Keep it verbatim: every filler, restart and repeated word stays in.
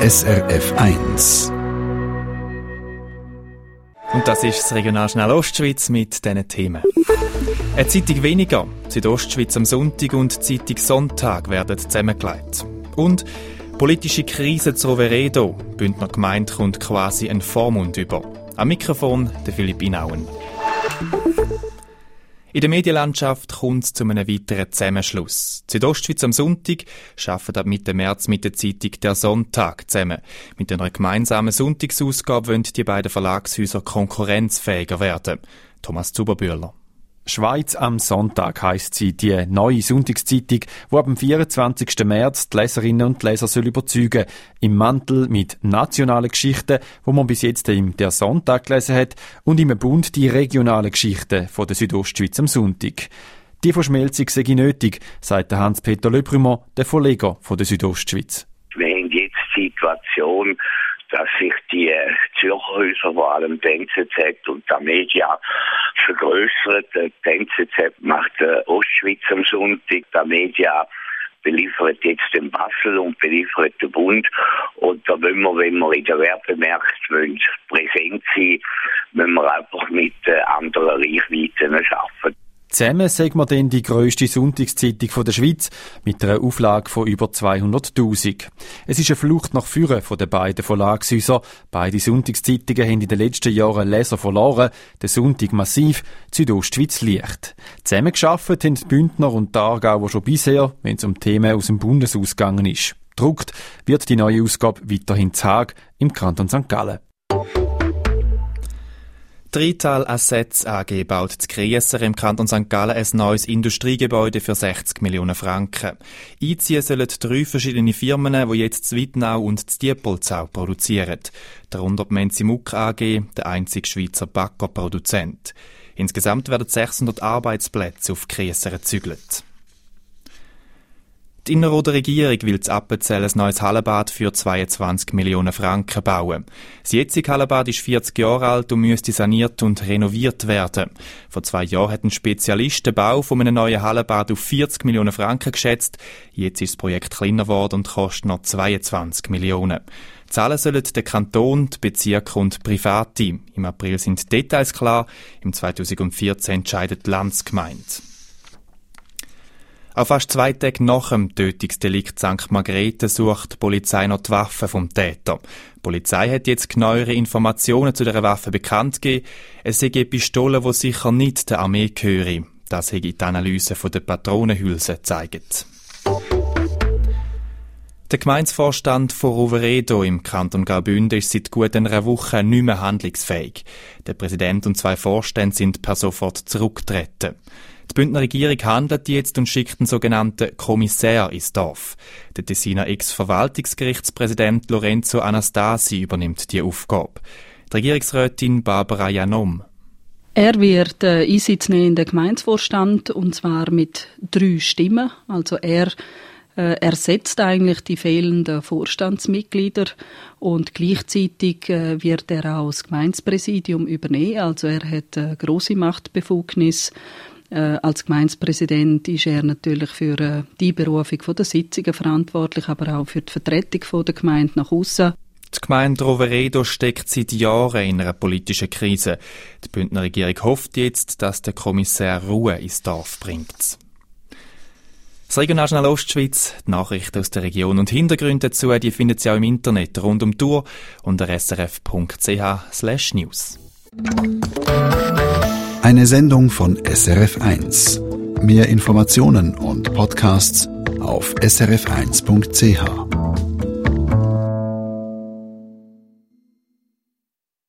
S R F eins. Und das ist das Regionaljournal Ostschweiz mit diesen Themen. Eine Zeitung weniger, Südostschweiz am Sonntag und Zeitung Sonntag werden zusammengelegt. Und politische Krise zu Roveredo. Bündner Gemeinde kommt quasi ein Vormund über. Am Mikrofon der Philipp Inauen. In der Medienlandschaft kommt es zu einem weiteren Zusammenschluss. Südostschweiz am Sonntag arbeitet ab Mitte März mit der Zeitung «Der Sonntag» zusammen. Mit einer gemeinsamen Sonntagsausgabe wollen die beiden Verlagshäuser konkurrenzfähiger werden. Thomas Zuberbühler. Schweiz am Sonntag heisst sie, die neue Sonntagszeitung, die ab dem vierundzwanzigsten März die Leserinnen und Leser soll überzeugen. Im Mantel mit nationalen Geschichten, wo man bis jetzt im «Der Sonntag» gelesen hat, und im Bund die regionalen Geschichten von der Südostschweiz am Sonntag. Die Verschmelzung sei nötig, sagt Hans-Peter Le Brumont, der Verleger von der Südostschweiz. Wir haben jetzt die Situation, dass sich die Zürcher Häuser, vor allem die N Z Z und die Media, vergrößern. Die N Z Z macht Ostschweiz am Sonntag, die Media beliefert jetzt den Basel und beliefert den Bund. Und da wollen wir, wenn wir in der Werbemärkte präsent sein, müssen wir einfach mit anderen Reichweiten arbeiten. Zusammen sagen wir dann die grösste Sonntagszeitung der Schweiz mit einer Auflage von über zweihunderttausend. Es ist eine Flucht nach vorne von den beiden Verlagshäusern. Beide Sonntagszeitungen haben in den letzten Jahren Leser verloren. Der Sonntag massiv, die Südostschweiz leicht. Zusammen gearbeitet haben die Bündner und die Aargauer schon bisher, wenn es um Themen aus dem Bundeshaus gegangen ist. Gedruckt wird die neue Ausgabe weiterhin in Haag im Kanton Sankt Gallen. Die Rital Assets A G baut zu Grieser im Kanton Sankt Gallen ein neues Industriegebäude für sechzig Millionen Franken. Einziehen sollen drei verschiedene Firmen, die jetzt zu Wittnau und zu Diepolzau produzieren. Darunter die Menzimuck A G, der einzige Schweizer Backerproduzent. Insgesamt werden sechshundert Arbeitsplätze auf Grieser gezügelt. Die Innerrhoder Regierung will zu Appenzell ein neues Hallenbad für zweiundzwanzig Millionen Franken bauen. Das jetzige Hallenbad ist vierzig Jahre alt und müsste saniert und renoviert werden. Vor zwei Jahren hat ein Spezialist den Bau von einem neuen Hallenbad auf vierzig Millionen Franken geschätzt. Jetzt ist das Projekt kleiner geworden und kostet noch zweiundzwanzig Millionen. Zahlen sollen der Kanton, die Bezirke und Private. Im April sind die Details klar. Im zweitausendvierzehn entscheidet die Landsgemeinde. Auch fast zwei Tage nach dem Tötungsdelikt Sankt Margrethe sucht die Polizei noch die Waffe vom Täter. Die Polizei hat jetzt genauere Informationen zu dieser Waffe bekannt gegeben. Es sei eine Pistole, die sicher nicht der Armee gehöre. Das hat die Analyse der Patronenhülse gezeigt. Der Gemeindevorstand von Roveredo im Kanton Graubünden ist seit gut einer Woche nicht mehr handlungsfähig. Der Präsident und zwei Vorstände sind per sofort zurückgetreten. Die Bündner Regierung handelt jetzt und schickt einen sogenannten Kommissär ins Dorf. Der Tessiner Ex-Verwaltungsgerichtspräsident Lorenzo Anastasi übernimmt die Aufgabe. Die Regierungsrätin Barbara Janom. Er wird äh, Einsitz nehmen in den Gemeindevorstand, und zwar mit drei Stimmen. Also er äh, ersetzt eigentlich die fehlenden Vorstandsmitglieder, und gleichzeitig äh, wird er auch das Gemeindepräsidium übernehmen. Also er hat äh, grosse Machtbefugnis. Äh, als Gemeindepräsident ist er natürlich für äh, die Berufung der Sitzungen verantwortlich, aber auch für die Vertretung der Gemeinde nach aussen. Die Gemeinde Roveredo steckt seit Jahren in einer politischen Krise. Die Bündner Regierung hofft jetzt, dass der Kommissar Ruhe ins Dorf bringt. Das Regionaljournal Ostschweiz, die Nachrichten aus der Region und Hintergründe dazu, die finden Sie auch im Internet rund um die Tour unter s r f punkt c h slash news. Eine Sendung von S R F eins. Mehr Informationen und Podcasts auf s r f eins punkt c h.